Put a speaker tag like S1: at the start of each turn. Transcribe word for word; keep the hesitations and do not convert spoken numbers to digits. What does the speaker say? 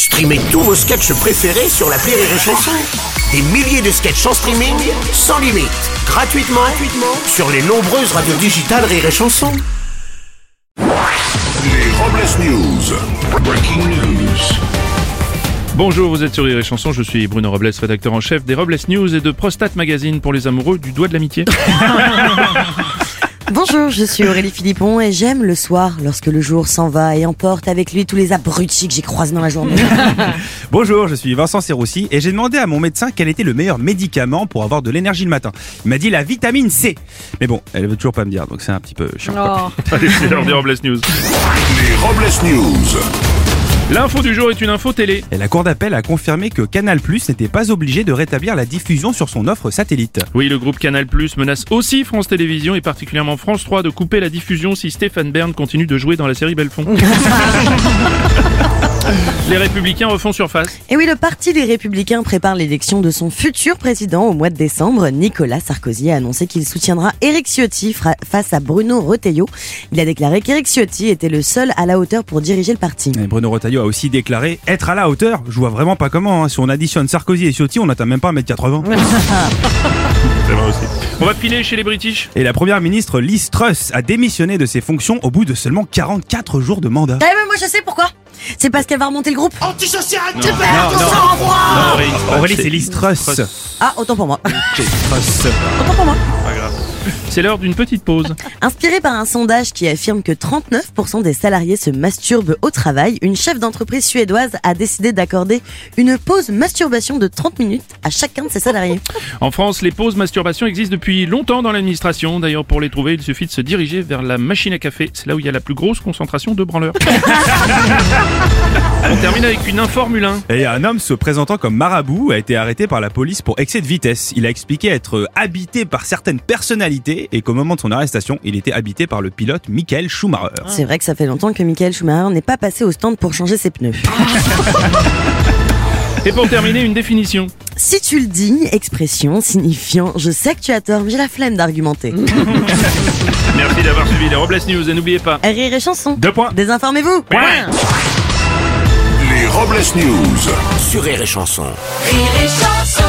S1: Streamez tous vos sketchs préférés sur l'appli Rire et Chanson. Des milliers de sketchs en streaming, sans limite, gratuitement, gratuitement sur les nombreuses radios digitales Rire et Chanson.
S2: Les Robles News. Breaking news.
S3: Bonjour, vous êtes sur Rire et Chanson, je suis Bruno Robles, rédacteur en chef des Robles News et de Prostate Magazine pour les amoureux du doigt de l'amitié.
S4: Bonjour, je suis Aurélie Philippon et j'aime le soir lorsque le jour s'en va et emporte avec lui tous les abrutis que j'ai croisés dans la journée.
S5: Bonjour, je suis Vincent Serroussi et j'ai demandé à mon médecin quel était le meilleur médicament pour avoir de l'énergie le matin. Il m'a dit la vitamine C. Mais bon, elle veut toujours pas me dire, donc c'est un petit peu chiant. quoi.
S3: Allez, c'est l'heure des Robles News.
S2: Les Robles News.
S3: L'info du jour est une info télé.
S5: Et la cour d'appel a confirmé que Canal+ n'était pas obligé de rétablir la diffusion sur son offre satellite.
S3: Oui, le groupe Canal+ menace aussi France Télévisions et particulièrement France trois de couper la diffusion si Stéphane Bern continue de jouer dans la série Belfond. Les Républicains refont surface.
S4: Et oui, le parti des Républicains prépare l'élection de son futur président au mois de décembre. Nicolas Sarkozy a annoncé qu'il soutiendra Éric Ciotti fra- face à Bruno Retailleau. Il a déclaré qu'Éric Ciotti était le seul à la hauteur pour diriger le parti.
S5: Et Bruno Retailleau a aussi déclaré être à la hauteur. Je vois vraiment pas comment. Hein. Si on additionne Sarkozy et Ciotti, on n'atteint même pas un mètre quatre-vingts.
S3: C'est vrai aussi. On va filer chez les British.
S5: Et la première ministre Liz Truss a démissionné de ses fonctions au bout de seulement quarante-quatre jours de mandat.
S4: Eh ben moi je sais pourquoi. C'est parce qu'elle va remonter le groupe.
S1: Antisocial, tu
S5: non,
S1: perds ton
S5: non.
S1: sang-froid.
S3: Non, Aurélie, c'est pas-
S5: Aurélie, c'est Liz Truss.
S4: Ah, autant pour moi.
S5: Truss.
S4: Autant pour moi.
S3: Pas grave. C'est l'heure d'une petite pause.
S4: Inspiré par un sondage qui affirme que trente-neuf pour cent des salariés se masturbent au travail, une chef d'entreprise suédoise a décidé d'accorder une pause masturbation de trente minutes à chacun de ses salariés.
S3: En France, les pauses masturbation existent depuis longtemps dans l'administration. D'ailleurs, pour les trouver, il suffit de se diriger vers la machine à café. C'est là où il y a la plus grosse concentration de branleurs. On termine avec une info Formule un.
S5: Et un homme se présentant comme marabout a été arrêté par la police pour excès de vitesse. Il a expliqué être habité par certaines personnalités et qu'au moment de son arrestation, il était habité par le pilote Michael Schumacher.
S4: C'est vrai que ça fait longtemps que Michael Schumacher n'est pas passé au stand pour changer ses pneus.
S3: Et pour terminer, une définition.
S4: Si tu le dis, expression signifiant « je sais que tu as tort, mais j'ai la flemme d'argumenter ».
S3: Merci d'avoir suivi les Robles News et n'oubliez pas...
S4: Rire et Chanson.
S5: Deux points.
S4: Désinformez-vous.
S3: Point.
S2: Les Robles News.
S1: Sur Rire et Chanson.
S6: Rire et Chanson.